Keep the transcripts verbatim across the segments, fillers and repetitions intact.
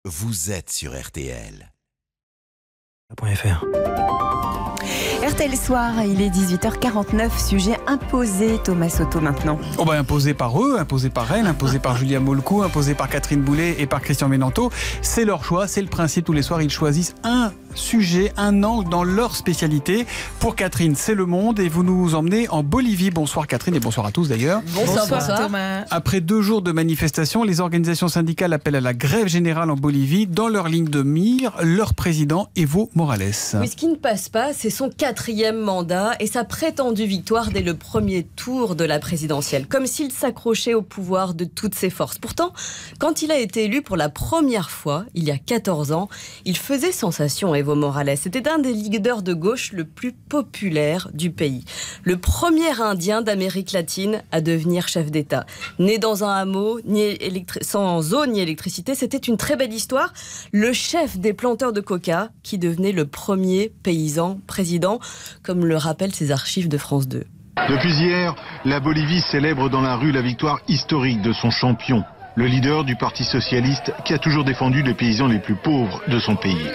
vous êtes sur R T L. .fr. R T L Soir, il est dix-huit heures quarante-neuf, sujet imposé, Thomas Soto maintenant. Oh ben imposé par eux, imposé par elle, imposé par Julia Molcou, imposé par Catherine Boulet et par Christian Menanteau. C'est leur choix, c'est le principe. Tous les soirs, ils choisissent un sujet, un angle dans leur spécialité. Pour Catherine, c'est le monde et vous nous emmenez en Bolivie. Bonsoir Catherine et bonsoir à tous d'ailleurs. Bonsoir, bonsoir Thomas. Après deux jours de manifestations, les organisations syndicales appellent à la grève générale en Bolivie. Dans leur ligne de mire, leur président Evo Morales. Oui, ce qui ne passe pas, c'est son quatrième mandat et sa prétendue victoire dès le premier tour de la présidentielle. Comme s'il s'accrochait au pouvoir de toutes ses forces. Pourtant, quand il a été élu pour la première fois, il y a quatorze ans, il faisait sensation, Evo Morales. C'était un des leaders de gauche le plus populaire du pays. Le premier Indien d'Amérique latine à devenir chef d'État. Né dans un hameau, ni électri- sans eau ni électricité, c'était une très belle histoire. Le chef des planteurs de coca qui devenait le premier paysan président, comme le rappellent ces archives de France deux. Depuis hier, la Bolivie célèbre dans la rue la victoire historique de son champion, le leader du Parti socialiste qui a toujours défendu les paysans les plus pauvres de son pays.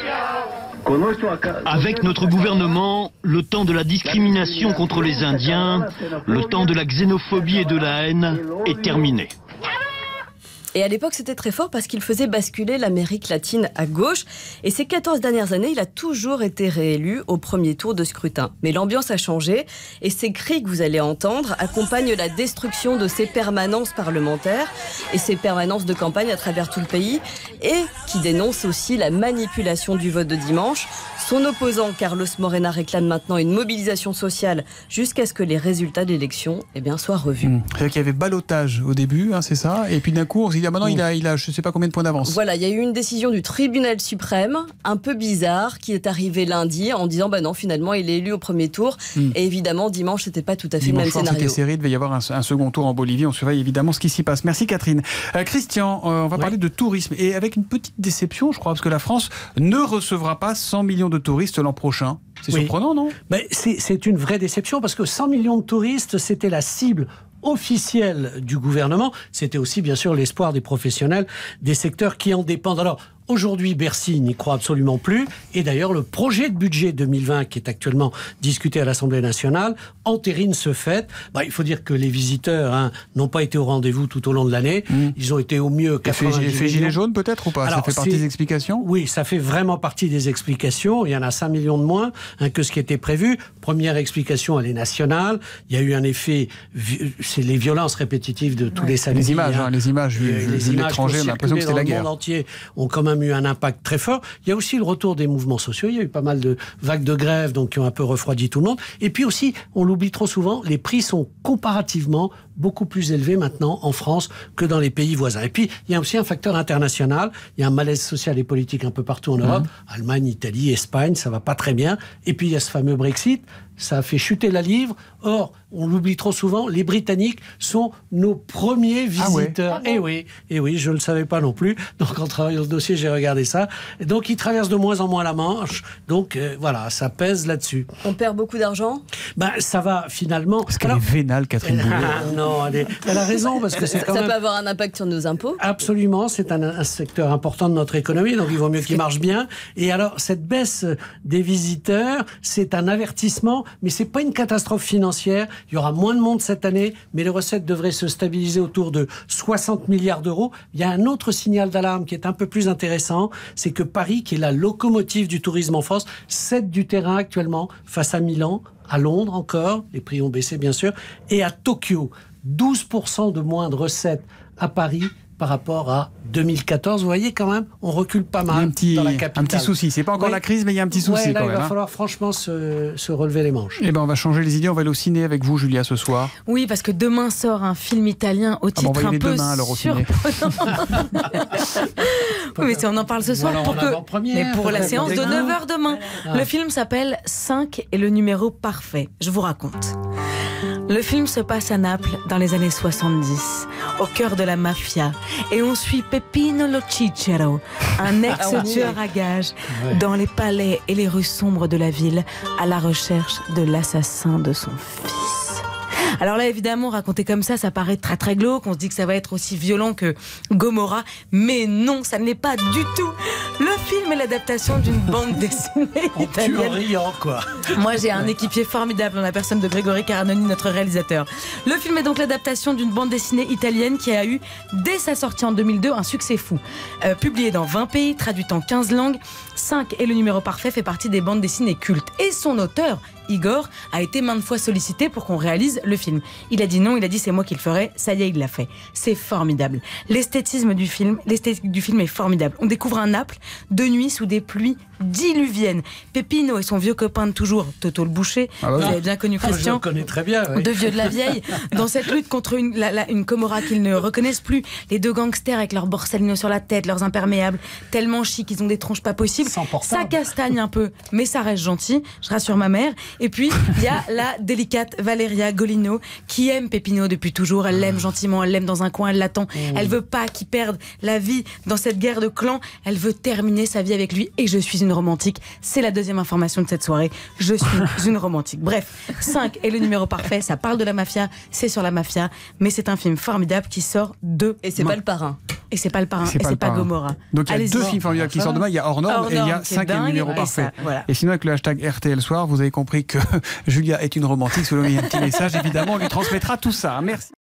Avec notre gouvernement, le temps de la discrimination contre les Indiens, le temps de la xénophobie et de la haine est terminé. Et à l'époque, c'était très fort parce qu'il faisait basculer l'Amérique latine à gauche. Et ces quatorze dernières années, il a toujours été réélu au premier tour de scrutin. Mais l'ambiance a changé et ces cris que vous allez entendre accompagnent la destruction de ses permanences parlementaires et ses permanences de campagne à travers tout le pays et qui dénoncent aussi la manipulation du vote de dimanche. Son opposant, Carlos Morena, réclame maintenant une mobilisation sociale jusqu'à ce que les résultats de l'élection eh bien, soient revus. Mmh. C'est-à-dire qu'il y avait ballottage au début, hein, c'est ça. Et puis d'un coup, on s'est dit, ah, maintenant, mmh. il, a, il a je ne sais pas combien de points d'avance. Voilà, il y a eu une décision du tribunal suprême, un peu bizarre, qui est arrivée lundi en disant, bah non, finalement, il est élu au premier tour. Mmh. Et évidemment, dimanche, c'était pas tout à fait dimanche le même soir, scénario. C'était serré, il devait y avoir un, un second tour en Bolivie. On surveille évidemment ce qui s'y passe. Merci Catherine. Euh, Christian, euh, on va ouais. parler de tourisme. Et avec une petite déception, je crois, parce que la France ne recevra pas cent millions de touristes l'an prochain. C'est oui. surprenant, non ? Ben, c'est, c'est une vraie déception parce que cent millions de touristes, c'était la cible officielle du gouvernement. C'était aussi, bien sûr, l'espoir des professionnels, des secteurs qui en dépendent. Alors, aujourd'hui, Bercy n'y croit absolument plus. Et d'ailleurs, le projet de budget deux mille vingt, qui est actuellement discuté à l'Assemblée nationale, entérine ce fait. Bah, il faut dire que les visiteurs hein, n'ont pas été au rendez-vous tout au long de l'année. Mmh. Ils ont été au mieux quatre-vingt-dix millions. Fait gilet jaune peut-être ou pas ? Alors, ça fait partie des explications ? Oui, ça fait vraiment partie des explications. Il y en a cinq millions de moins hein, que ce qui était prévu. Première explication, elle est nationale. Il y a eu un effet... C'est les violences répétitives de tous ouais. les samedis. Les images, hein, hein, les images vues de l'étranger, on a l'impression que c'était la guerre. Le monde entier ont quand même eu un impact très fort. Il y a aussi le retour des mouvements sociaux. Il y a eu pas mal de vagues de grève donc, qui ont un peu refroidi tout le monde. Et puis aussi, on l'oublie trop souvent, les prix sont comparativement beaucoup plus élevés maintenant en France que dans les pays voisins. Et puis, il y a aussi un facteur international. Il y a un malaise social et politique un peu partout en Europe. Mmh. Allemagne, Italie, Espagne, ça va pas très bien. Et puis, il y a ce fameux Brexit. Ça a fait chuter la livre. Or, on l'oublie trop souvent, les Britanniques sont nos premiers visiteurs. Ah ouais. Et oui, et oui, je ne le savais pas non plus. Donc, en travaillant ce dossier, j'ai regardé ça. Et donc, ils traversent de moins en moins la Manche. Donc, euh, voilà, ça pèse là-dessus. On perd beaucoup d'argent ? Ben, ça va finalement... Parce qu'elle Alors... est vénale, Catherine Boulet. Ah, non, elle, est... elle a raison, parce que c'est quand ça même... peut avoir un impact sur nos impôts ? Absolument, c'est un, un secteur important de notre économie, donc il vaut mieux qu'il marche bien. Et alors, cette baisse des visiteurs, c'est un avertissement, mais c'est pas une catastrophe financière. Il y aura moins de monde cette année, mais les recettes devraient se stabiliser autour de soixante milliards d'euros. Il y a un autre signal d'alarme qui est un peu plus intéressant, c'est que Paris, qui est la locomotive du tourisme en France, cède du terrain actuellement face à Milan, à Londres encore, les prix ont baissé bien sûr, et à Tokyo. douze pour cent de moins de recettes à Paris par rapport à deux mille quatorze. Vous voyez quand même, on recule pas mal un petit, dans la capitale. Un petit souci. C'est pas encore ouais. la crise, mais il y a un petit souci ouais, là, quand il même. va hein. falloir franchement se, se relever les manches. Eh ben, on va changer les idées. On va aller au ciné avec vous, Julia, ce soir. Oui, parce que demain sort un film italien au titre ah bon, un peu demain, alors, au ciné. Oui, mais si on en parle ce soir voilà, pour que... mais pour la séance de neuf heures demain. Ah. Le film s'appelle cinq et le numéro parfait. Je vous raconte. Le film se passe à Naples dans les années soixante-dix, au cœur de la mafia, et on suit Peppino Lo Cicero, un ex-tueur à gages, ouais. dans les palais et les rues sombres de la ville, à la recherche de l'assassin de son fils. Alors là, évidemment, raconté comme ça, ça paraît très très glauque. On se dit que ça va être aussi violent que Gomorrah. Mais non, ça ne l'est pas du tout. Le film est l'adaptation d'une bande dessinée italienne. En riant, quoi. Moi, j'ai un équipier formidable dans la personne de Grégory Caranoni, notre réalisateur. Le film est donc l'adaptation d'une bande dessinée italienne qui a eu, dès sa sortie en deux mille deux, un succès fou. Euh, publié dans vingt pays, traduit en quinze langues, cinq et le numéro parfait fait partie des bandes dessinées cultes. Et son auteur, Igor, a été maintes fois sollicité pour qu'on réalise le film. Il a dit non, il a dit c'est moi qui le ferai, ça y est, il l'a fait. C'est formidable. L'esthétisme du film, l'esthétique du film est formidable. On découvre un Naples de nuit sous des pluies diluviennes. Peppino et son vieux copain de toujours, Toto le boucher, ah bah vous avez bien connu Christian. Je le connais très bien. Oui. Deux vieux de la vieille, dans cette lutte contre une, la, la, une Gomorrah qu'ils ne reconnaissent plus. Les deux gangsters avec leurs borsalino sur la tête, leurs imperméables, tellement chics qu'ils ont des tronches pas possibles. Ça castagne un peu, mais ça reste gentil, je rassure ma mère. Et puis, il y a la délicate Valeria Golino qui aime Peppino depuis toujours. Elle l'aime gentiment, elle l'aime dans un coin, elle l'attend. Mmh. Elle veut pas qu'il perde la vie dans cette guerre de clans. Elle veut terminer sa vie avec lui. Et je suis une romantique. C'est la deuxième information de cette soirée. Je suis une romantique. Bref, cinq est le numéro parfait. Ça parle de la mafia, c'est sur la mafia. Mais c'est un film formidable qui sort de... Et c'est main. pas le parrain. Et c'est pas le parrain. C'est et pas c'est le pas parrain. Gomorrah. Donc il y a Allez-y. deux films formidables qui sortent demain. Il y a Hors Norme et il y a cinq et le numéro parfait. Ça, voilà. Et sinon, avec le hashtag R T L Soir, vous avez compris que Julia est une romantique. Selon il y a un petit message, évidemment, on lui transmettra tout ça. Merci.